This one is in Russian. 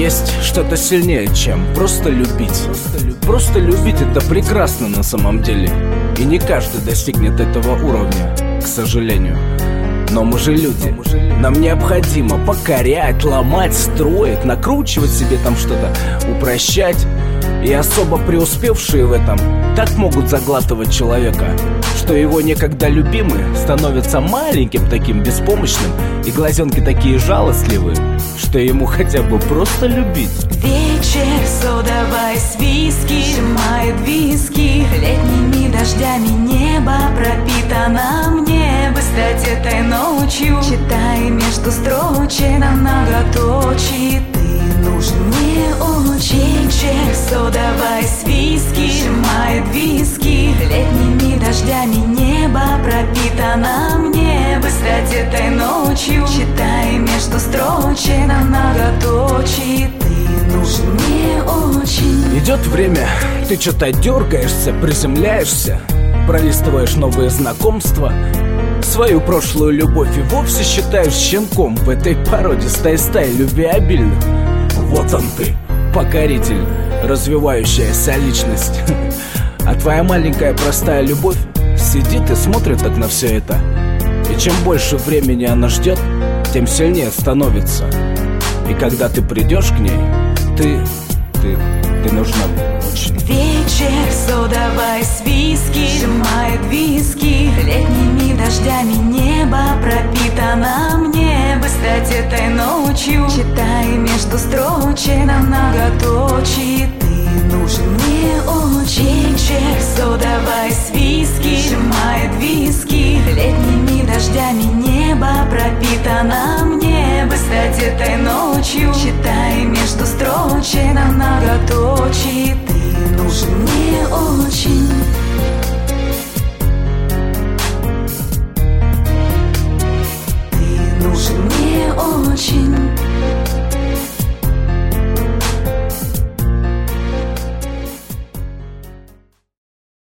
есть что-то сильнее, чем просто любить. Просто любить — это прекрасно на самом деле. И не каждый достигнет этого уровня, к сожалению. Но мы же люди. Нам необходимо покорять, ломать, строить, накручивать себе там что-то, упрощать. И особо преуспевшие в этом так могут заглатывать человека, что его некогда любимый становится маленьким таким, беспомощным, и глазенки такие жалостливые, что ему хотя бы просто любить. Вечер, содовая с виски, сжимает виски. Летними дождями небо пропитано мне. Бы стать этой ночью, читай между строчек на многоточие. Ты нужен мне очень. Вечер, содовая с виски, сжимает виски. Летними дождями небо пропитано мне. Бы стать этой ночью, читай между строчек на многоточие. Ты нужен мне очень. Идет время, ты что-то дергаешься, приземляешься, пролистываешь новые знакомства. Свою прошлую любовь и вовсе считаешь щенком в этой породистой стае любвеобильных. Вот он ты, покоритель, развивающаяся личность. А твоя маленькая простая любовь сидит и смотрит так на все это. И чем больше времени она ждет, тем сильнее становится. И когда ты придешь к ней, ты нужна мне очень. Вечер, содовая с виски, сжимает виски. Летними дождями небо пропитано мне. Бы стать этой ночью, читай между строчек на многоточие. Ты нужен мне очень. Вечер, содовая